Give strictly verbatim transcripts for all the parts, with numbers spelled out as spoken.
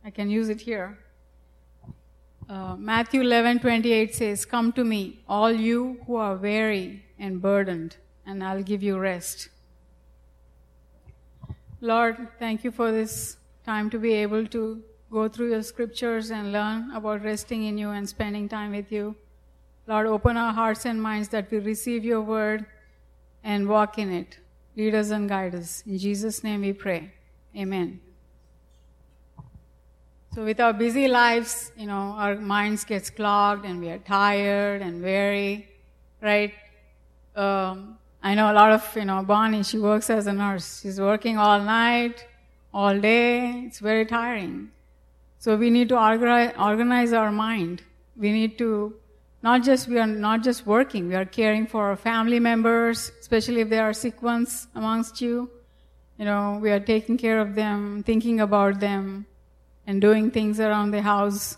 I can use it here. Uh, Matthew eleven twenty-eight says, "Come to me, all you who are weary and burdened, and I'll give you rest." Lord, thank you for this time to be able to go through your scriptures and learn about resting in you and spending time with you. Lord, open our hearts and minds that we receive your word and walk in it. Lead us and guide us. In Jesus' name we pray. Amen. So with our busy lives, you know, our minds gets clogged and we are tired and weary, right? Um, I know a lot of, you know, Bonnie, she works as a nurse. She's working all night, all day. It's very tiring. So we need to organize, organize our mind. We need to, not just, we are not just working, we are caring for our family members, especially if there are sick ones amongst you. You know, we are taking care of them, thinking about them, and doing things around the house.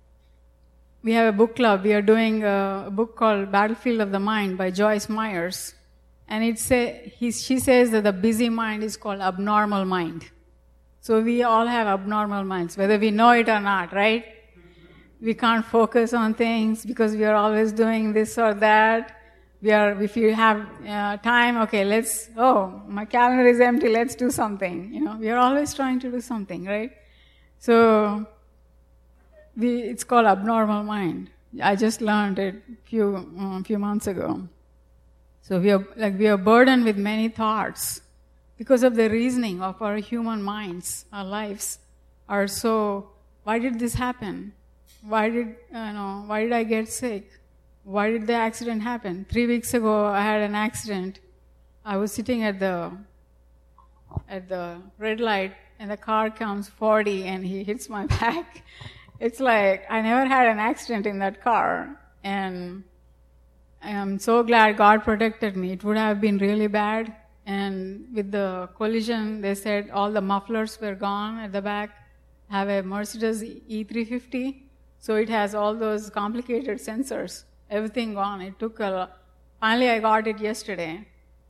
We have a book club. We are doing a, a book called Battlefield of the Mind by Joyce Myers. And it say, he, she says that the busy mind is called abnormal mind. So we all have abnormal minds, whether we know it or not, right? We can't focus on things because we are always doing this or that. We are, if you have uh, time, okay, let's, oh, my calendar is empty, let's do something. You know, we are always trying to do something, right? So, we, it's called abnormal mind. I just learned it a few, um, few months ago. So we are, like, we are burdened with many thoughts because of the reasoning of our human minds. Our lives are so, why did this happen? Why did, you know, why did I get sick? Why did the accident happen? Three weeks ago, I had an accident. I was sitting at the, at the red light, and the car comes forty and he hits my back. It's like, I never had an accident in that car. And I am so glad God protected me. It would have been really bad. And with the collision, they said all the mufflers were gone at the back. I have a Mercedes E three fifty. So it has all those complicated sensors. Everything gone. It took a, finally I got it yesterday.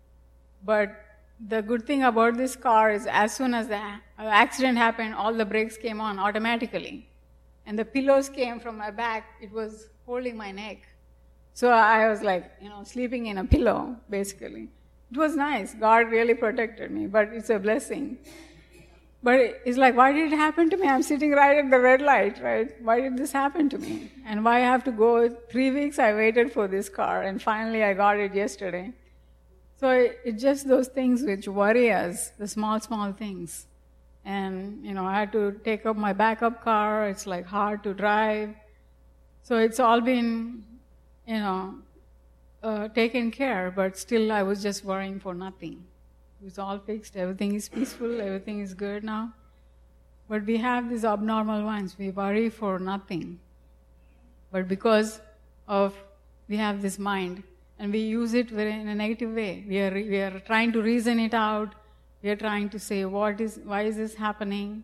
But the good thing about this car is as soon as the accident happened, all the brakes came on automatically. And the pillows came from my back. It was holding my neck. So I was like, you know, sleeping in a pillow, basically. It was nice. God really protected me, but it's a blessing. But it's like, why did it happen to me? I'm sitting right at the red light, right? Why did this happen to me? And why I have to go? Three weeks I waited for this car, and finally I got it yesterday. So it's just those things which worry us, the small, small things. And, you know, I had to take up my backup car. It's like hard to drive. So it's all been, you know, uh, taken care, but still I was just worrying for nothing. It was all fixed. Everything is peaceful. Everything is good now. But we have these abnormal minds. We worry for nothing. But because of, we have this mind, and we use it very in a negative way. We are we are trying to reason it out. We are trying to say, what is, why is this happening?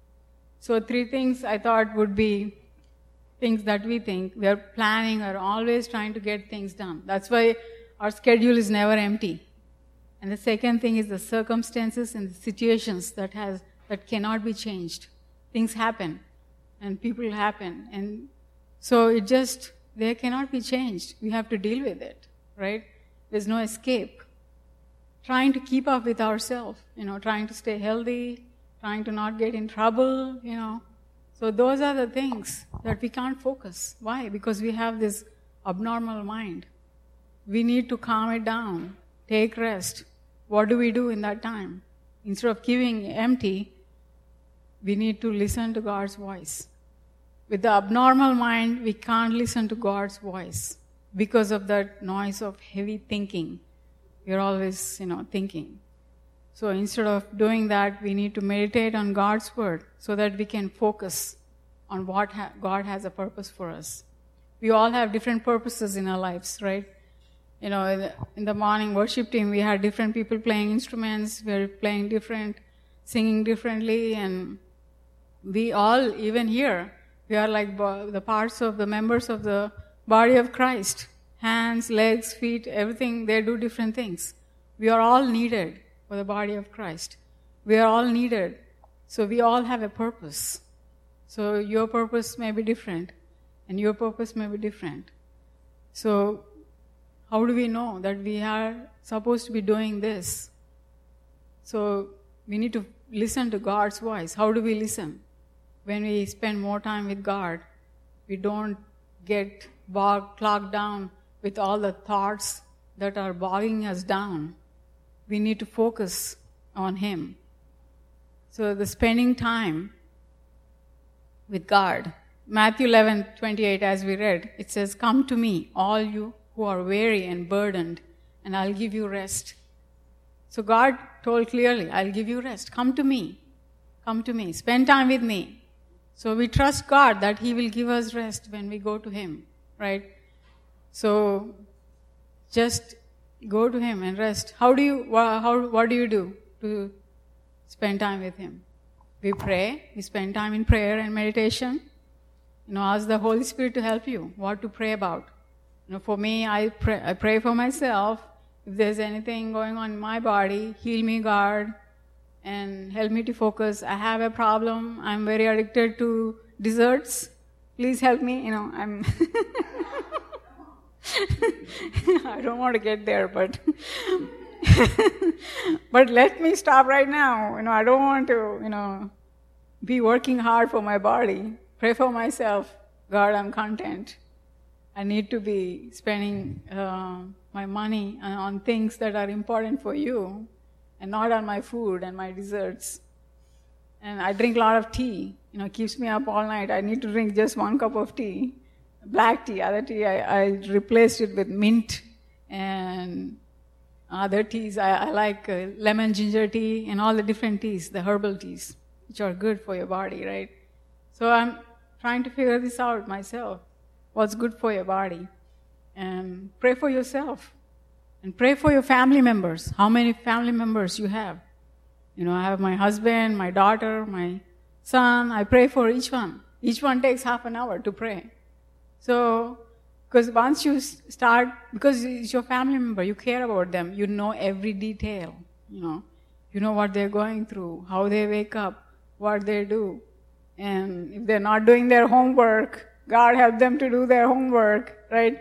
So three things I thought would be things that we think. We are planning or always trying to get things done. That's why our schedule is never empty. And the second thing is the circumstances and the situations that has that cannot be changed. Things happen, and people happen, and so it just, they cannot be changed. We have to deal with it. Right? There's no escape. Trying to keep up with ourselves, you know, trying to stay healthy, trying to not get in trouble, you know. So those are the things that we can't focus. Why? Because we have this abnormal mind. We need to calm it down, take rest. What do we do in that time? Instead of keeping empty, we need to listen to God's voice. With the abnormal mind, we can't listen to God's voice. Because of that noise of heavy thinking, we're always, you know, thinking. So instead of doing that, we need to meditate on God's word so that we can focus on what ha- God has a purpose for us. We all have different purposes in our lives, right? You know, in the, in the morning worship team, we had different people playing instruments. We were playing different, singing differently, and we all, even here, we are like bo- the parts of the members of the body of Christ. Hands, legs, feet, everything, they do different things. We are all needed for the body of Christ. We are all needed. So we all have a purpose. So your purpose may be different, and your purpose may be different. So how do we know that we are supposed to be doing this? So we need to listen to God's voice. How do we listen? When we spend more time with God, we don't get bogged, clogged down with all the thoughts that are bogging us down. We need to focus on Him. So the spending time with God. Matthew eleven twenty-eight, as we read, it says, "Come to me, all you who are weary and burdened, and I'll give you rest." So God told clearly, I'll give you rest. Come to me. Come to me. Spend time with me. So we trust God that He will give us rest when we go to Him, right? So just go to Him and rest. How do you, how, what do you do to spend time with Him? We pray. We spend time in prayer and meditation. You know, ask the Holy Spirit to help you what to pray about. You know, for me, I pray, I pray for myself. If there's anything going on in my body, heal me, God, and help me to focus. I have a problem. I'm very addicted to desserts. Please help me. You know, I'm... I don't want to get there, but... but let me stop right now. You know, I don't want to, you know, be working hard for my body. Pray for myself. God, I'm content. I need to be spending uh, my money on things that are important for you and not on my food and my desserts. And I drink a lot of tea. You know, it keeps me up all night. I need to drink just one cup of tea. Black tea, other tea, I, I replaced it with mint and other teas. I, I like uh, lemon ginger tea and all the different teas, the herbal teas, which are good for your body, right? So I'm trying to figure this out myself. What's good for your body? And pray for yourself. And pray for your family members. How many family members you have? You know, I have my husband, my daughter, my son. I pray for each one. Each one takes half an hour to pray. So, because once you start, because it's your family member, you care about them, you know every detail, you know. You know what they're going through, how they wake up, what they do. And if they're not doing their homework, God help them to do their homework, right?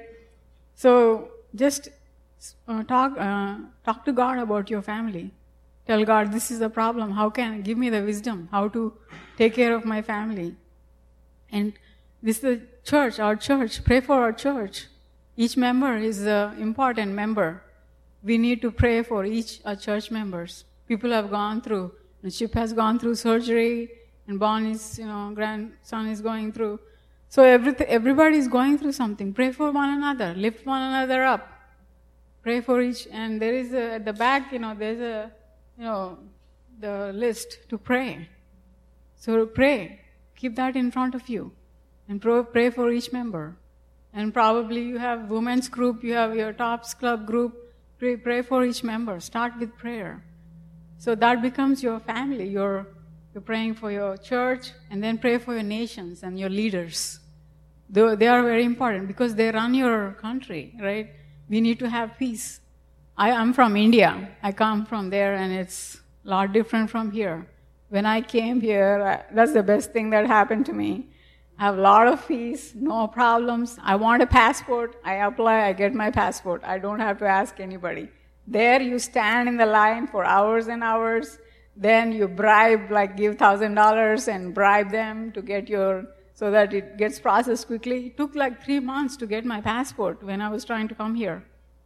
So just uh, talk uh, talk to God about your family. Tell God, this is the problem. How can, give me the wisdom, how to take care of my family. And this is the church, our church. Pray for our church. Each member is an important member. We need to pray for each our church members. People have gone through, and Chip has gone through surgery, and Bonnie's, you know, grandson is going through. So everything, everybody is going through something. Pray for one another. Lift one another up. Pray for each. And there is a, at the back, you know, there's a, you know, the list to pray. So pray. Keep that in front of you. And pray for each member. And probably you have women's group, you have your Tops Club group. Pray, pray for each member. Start with prayer. So that becomes your family. You're, you're praying for your church, and then pray for your nations and your leaders. They, they are very important because they run your country, right? We need to have peace. I am from India. I come from there, and it's a lot different from here. When I came here, I, that's the best thing that happened to me. I have a lot of peace, no problems. I want a passport. I apply, I get my passport. I don't have to ask anybody. There you stand in the line for hours and hours. Then you bribe, like give one thousand dollars and bribe them to get your, so that it gets processed quickly. It took like three months to get my passport when I was trying to come here.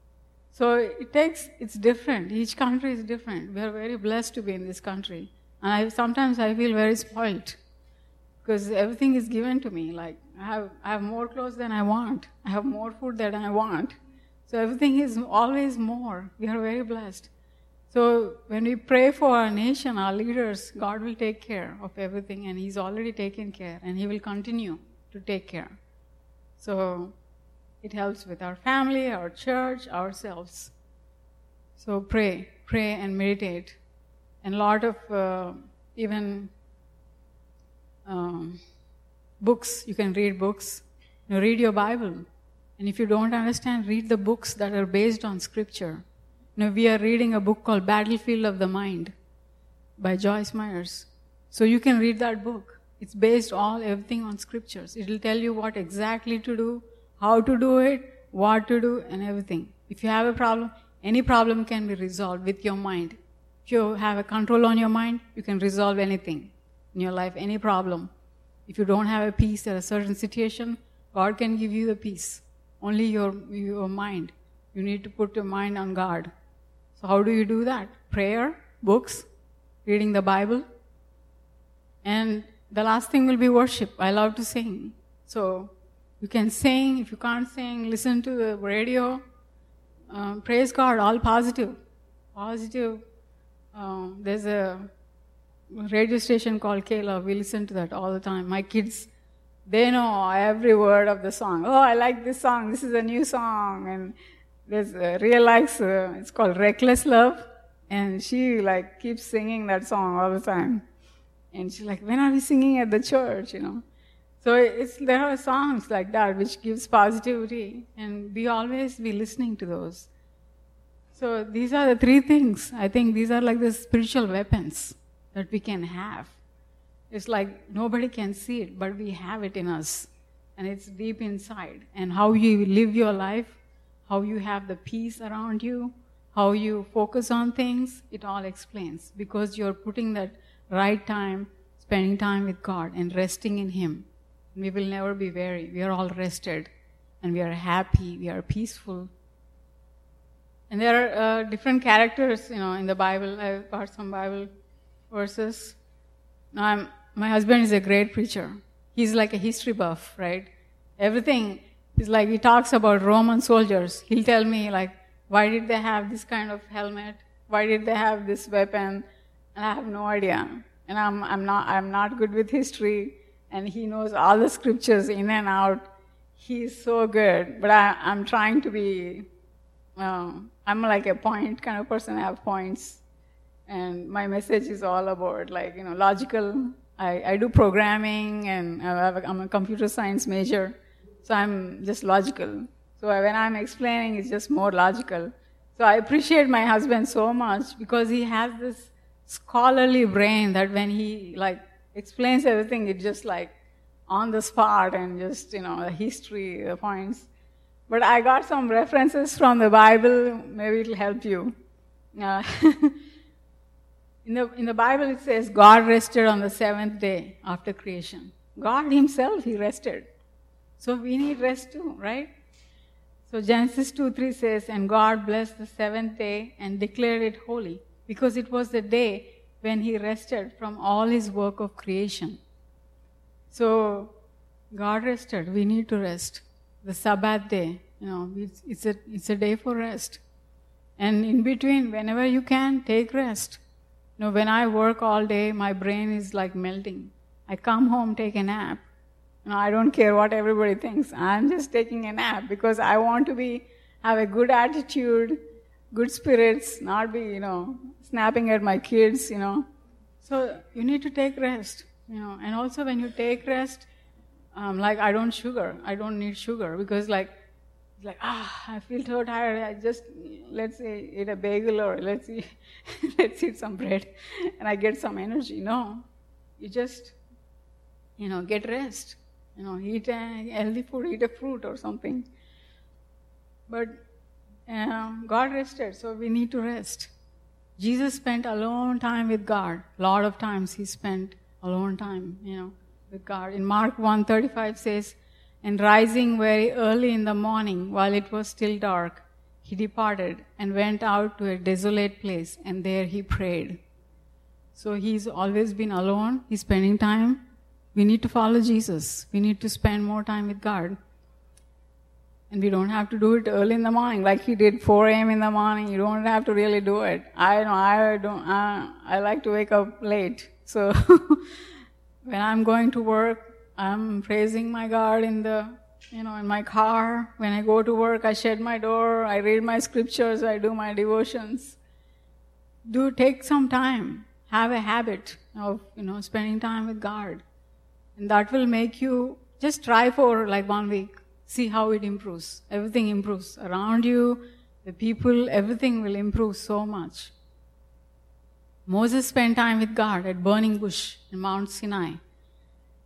So it takes, it's different. Each country is different. We are very blessed to be in this country. And I, sometimes I feel very spoiled. Because everything is given to me. Like, I have, I have more clothes than I want. I have more food than I want. So everything is always more. We are very blessed. So when we pray for our nation, our leaders, God will take care of everything, and He's already taken care, and He will continue to take care. So it helps with our family, our church, ourselves. So pray, pray and meditate. And a lot of uh, even... Um, books, you can read books. You know, read your Bible. And if you don't understand, read the books that are based on Scripture. You know, we are reading a book called Battlefield of the Mind by Joyce Myers. So you can read that book. It's based all, everything on scriptures. It will tell you what exactly to do, how to do it, what to do, and everything. If you have a problem, any problem can be resolved with your mind. If you have a control on your mind, you can resolve anything in your life, any problem. If you don't have a peace at a certain situation, God can give you the peace. Only your, your mind. You need to put your mind on God. So how do you do that? Prayer, books, reading the Bible. And the last thing will be worship. I love to sing. So you can sing. If you can't sing, listen to the radio. Um, praise God, all positive. Positive. Um, there's a radio station called Kayla. We listen to that all the time. My kids, they know every word of the song. Oh, I like this song. This is a new song. And there's a real life, uh, it's called Reckless Love. And she like keeps singing that song all the time. And she's like, when are we singing at the church, you know? So it's, there are songs like that which gives positivity. And we always be listening to those. So these are the three things. I think these are like the spiritual weapons that we can have. It's like nobody can see it, but we have it in us. And it's deep inside. And how you live your life, how you have the peace around you, how you focus on things, it all explains. Because you're putting that right time, spending time with God and resting in Him. We will never be weary. We are all rested. And we are happy. We are peaceful. And there are uh, different characters, you know, in the Bible. I've got some Bible verses. Now, I'm, my husband is a great preacher. He's like a history buff, right? Everything is like, he talks about Roman soldiers. He'll tell me, like, why did they have this kind of helmet? Why did they have this weapon? And I have no idea. And I'm, I'm not, I'm not good with history. And he knows all the scriptures in and out. He's so good. But I, I'm trying to be, uh, I'm like a point kind of person. I have points. And my message is all about, like, you know, logical. I, I do programming, and I have a, I'm a computer science major. So I'm just logical. So when I'm explaining, it's just more logical. So I appreciate my husband so much because he has this scholarly brain that when he, like, explains everything, it's just like on the spot and just, you know, the history, the points. But I got some references from the Bible. Maybe it'll help you. Uh, in the in the Bible, it says God rested on the seventh day after creation. God Himself, He rested. So we need rest too, right? So Genesis two three says, and God blessed the seventh day and declared it holy, because it was the day when He rested from all His work of creation. So God rested. We need to rest. The Sabbath day, you know, it's, it's a it's a day for rest. And in between, whenever you can, take rest. You know, when I work all day, my brain is like melting. I come home, take a nap. You know, I don't care what everybody thinks. I'm just taking a nap because I want to be have a good attitude, good spirits, not be, you know, snapping at my kids, you know. So you need to take rest, you know. And also when you take rest, um, like I don't sugar. I don't need sugar because like, like ah, I feel so tired. I just let's say eat a bagel or let's eat let's eat some bread, and I get some energy. No, you just, you know, get rest. You know, eat a healthy food, eat a fruit or something. But um, God rested, so we need to rest. Jesus spent alone time with God. A lot of times He spent alone time, you know, with God. In Mark one thirty-five says, and rising very early in the morning, while it was still dark, He departed and went out to a desolate place, and there He prayed. So He's always been alone. He's spending time. We need to follow Jesus. We need to spend more time with God. And we don't have to do it early in the morning, like He did four a.m. in the morning. You don't have to really do it. I know I don't. I, I like to wake up late. So when I'm going to work, I'm praising my God in the, you know, in my car. When I go to work, I shut my door. I read my scriptures. I do my devotions. Do take some time. Have a habit of, you know, spending time with God. And that will make you, just try for like one week. See how it improves. Everything improves. Around you, the people, everything will improve so much. Moses spent time with God at burning bush in Mount Sinai.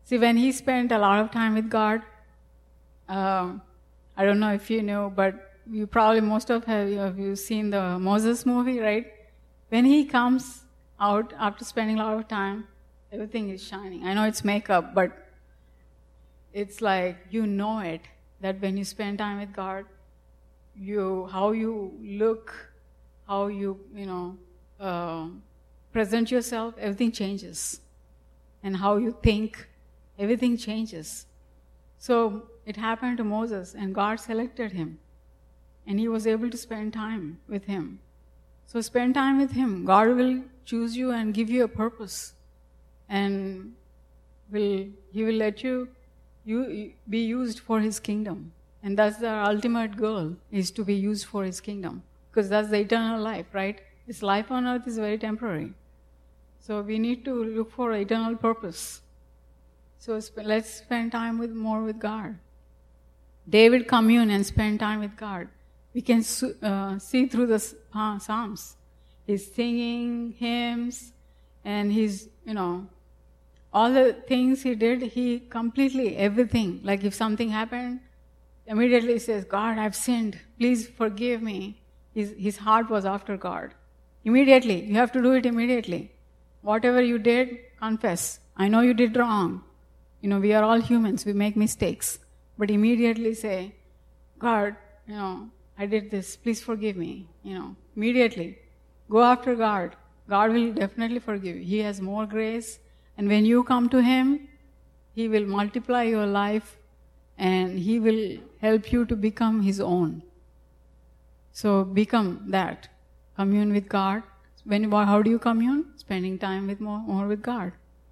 See, when he spent a lot of time with God, um, I don't know if you know, but you probably, most of have you, have you seen the Moses movie, right? When he comes out after spending a lot of time, everything is shining. I know it's makeup, but it's like you know it, that when you spend time with God, you how you look, how you, you know, uh, present yourself, everything changes. And how you think, everything changes. So it happened to Moses, and God selected him. And he was able to spend time with him. So spend time with him. God will choose you and give you a purpose. And will he will let you, you be used for his kingdom. And that's the ultimate goal, is to be used for his kingdom. Because that's the eternal life, right? This life on earth is very temporary. So we need to look for eternal purpose. So sp- let's spend time with more with God. David communed and spent time with God. We can su- uh, see through the uh, Psalms. He's singing hymns, and he's, you know, all the things he did, he completely, everything. Like if something happened, immediately he says, God, I've sinned. Please forgive me. His, his heart was after God. Immediately. You have to do it immediately. Whatever you did, confess. I know you did wrong. You know, we are all humans. We make mistakes. But immediately say, God, you know, I did this. Please forgive me. You know, immediately. Go after God. God will definitely forgive you. He has more grace. And when you come to Him, He will multiply your life and He will help you to become His own. So become that. Commune with God. When, how do you commune? Spending time with more, more with God.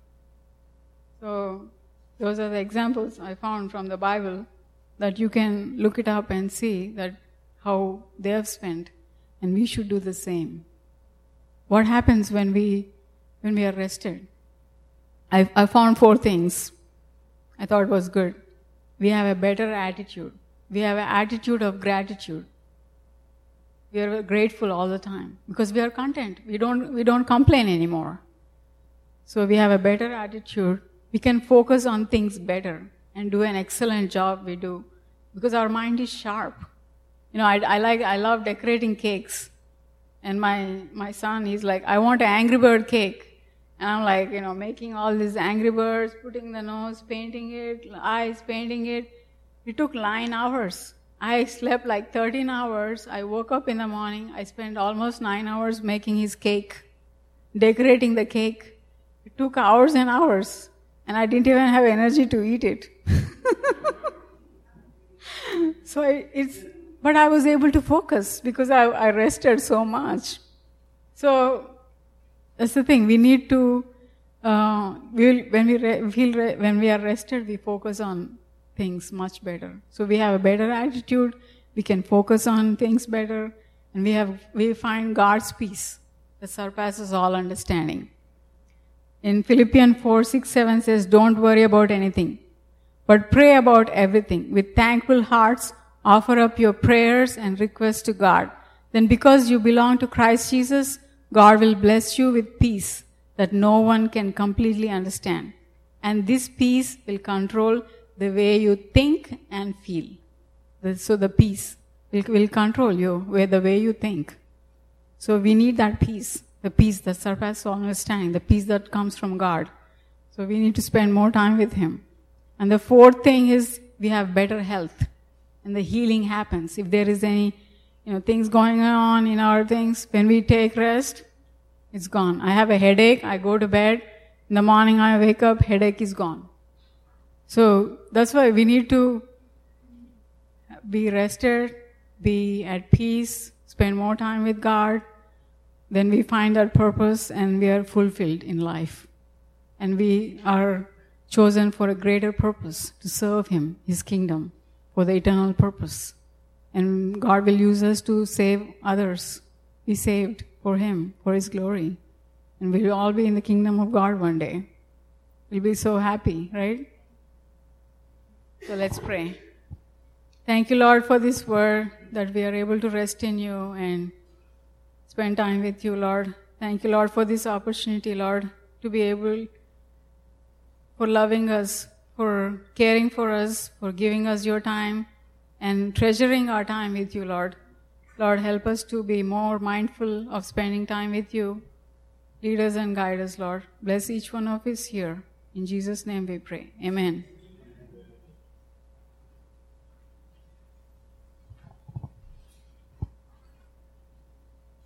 So those are the examples I found from the Bible that you can look it up and see that how they have spent, and we should do the same. What happens when we when we are rested? I, I found four things I thought was good. We have a better attitude. We have an attitude of gratitude. We are grateful all the time because we are content. We don't we don't complain anymore. So we have a better attitude. We can focus on things better and do an excellent job we do because our mind is sharp. You know, I, I like I love decorating cakes. And my my son, he's like, I want an Angry Bird cake. And I'm like, you know, making all these Angry Birds, putting the nose, painting it, eyes, painting it. It took nine hours. I slept like thirteen hours. I woke up in the morning. I spent almost nine hours making his cake, decorating the cake. It took hours and hours. And I didn't even have energy to eat it. So it's, but I was able to focus because I, I rested so much. So that's the thing. We need to, uh, we'll, when we re, feel re, when we are rested, we focus on things much better. So we have a better attitude. We can focus on things better, and we have we find God's peace that surpasses all understanding. In Philippians four, six, seven says, don't worry about anything, but pray about everything. With thankful hearts, offer up your prayers and requests to God. Then because you belong to Christ Jesus, God will bless you with peace that no one can completely understand. And this peace will control the way you think and feel. So the peace will, will control you, where the way you think. So we need that peace. The peace that surpasses all understanding, the peace that comes from God. So we need to spend more time with Him. And the fourth thing is we have better health. And the healing happens. If there is any, you know, things going on in our things, when we take rest, it's gone. I have a headache, I go to bed. In the morning I wake up, headache is gone. So that's why we need to be rested, be at peace, spend more time with God. Then we find our purpose and we are fulfilled in life. And we are chosen for a greater purpose, to serve Him, His kingdom, for the eternal purpose. And God will use us to save others, be saved for Him, for His glory. And we'll all be in the kingdom of God one day. We'll be so happy, right? So let's pray. Thank you, Lord, for this word, that we are able to rest in You and spend time with You, Lord. Thank You, Lord, for this opportunity, Lord, to be able, for loving us for caring for us, for giving us your time, and treasuring our time with you, Lord. Lord, help us to be more mindful of spending time with you. Lead us and guide us, Lord. Bless each one of us here. In Jesus' name we pray. Amen.